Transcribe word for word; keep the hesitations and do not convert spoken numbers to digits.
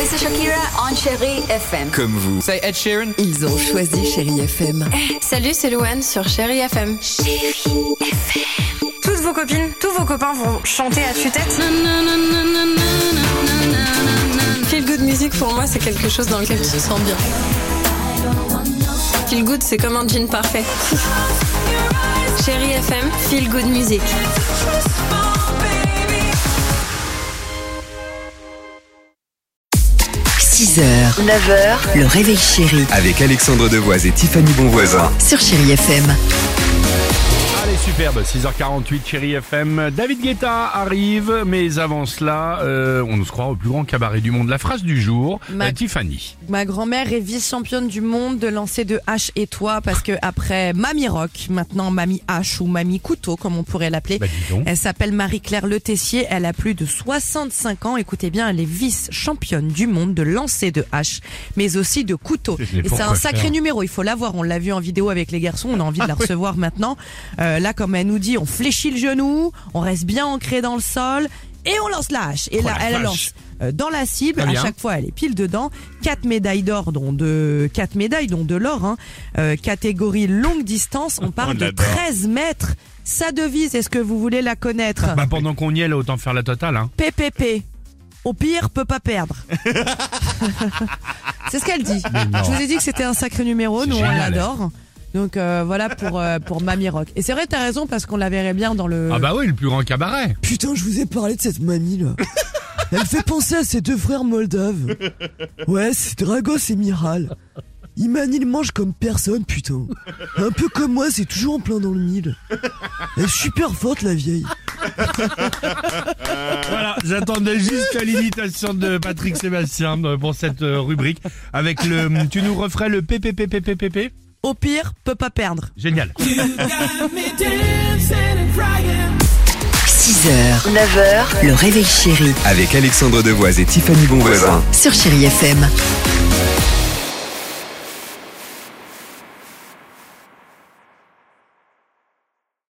c'est Shakira on Chérie F M. Comme vous. C'est Ed Sheeran. Ils ont choisi Chérie F M. Hey, salut, c'est Louane sur Chérie F M. Chérie F M. Toutes vos copines, tous vos copains vont chanter à tue-tête. Feel good music pour moi, c'est quelque chose dans lequel tu te sens bien. Feel good, c'est comme un jean parfait. Chérie F M, feel good music. six heures, neuf heures, le réveil chéri Avec Alexandre Devoise et Tiffany Bonvoisin. sur Chérie F M. Allez, superbe, six heures quarante-huit, Chérie F M. David Guetta arrive, mais avant cela, euh, on nous croit au plus grand cabaret du monde. La phrase du jour, Ma- euh, Tiffany. Ma grand-mère est vice-championne du monde de lancer de hache et toit parce que après Mamie Rock, maintenant Mamie Hache ou Mamie Couteau comme on pourrait l'appeler, Bah, dis donc. elle s'appelle Marie-Claire Le Tessier, elle a plus de soixante-cinq ans, écoutez bien, elle est vice-championne du monde de lancer de hache mais aussi de couteau. Mais Et c'est pourquoi un sacré faire numéro, il faut l'avoir, on l'a vu en vidéo avec les garçons, on a envie de la recevoir maintenant. Euh, là comme elle nous dit, on fléchit le genou, on reste bien ancré dans le sol et on lance la hache. Et Oh là la elle vache. lance euh, dans la cible, Très à bien. chaque fois elle est pile dedans, quatre médailles d'or dont de quatre médailles dont de l'or hein. Euh, catégorie longue distance, on parle On de l'adore. treize mètres. Sa devise, est-ce que vous voulez la connaître? Bah, pendant qu'on y est, là, autant faire la totale, hein. P P P. Au pire, peut pas perdre. C'est ce qu'elle dit. non. Je vous ai dit que c'était un sacré numéro, C'est nous on génial. l'adore. Donc euh, voilà pour euh, pour Mamie Rock. Et c'est vrai, t'as raison parce qu'on la verrait bien dans le. Ah bah oui, le plus grand cabaret. Putain, je vous ai parlé de cette mamie là. Elle fait penser à ses deux frères moldaves. Ouais, c'est Dragos et Miral. Ils manient le manche comme personne, putain. Un peu comme moi, c'est toujours en plein dans le mille. Elle est super forte, la vieille. Voilà, j'attendais juste l'imitation de Patrick Sébastien euh, pour cette euh, rubrique. Avec le. Tu nous referais le P P P P P P P. Au pire, peut pas perdre. Génial. six heures, neuf heures, le réveil chéri Avec Alexandre Devoise et Tiffany Bonvoisin. sur Chérie F M.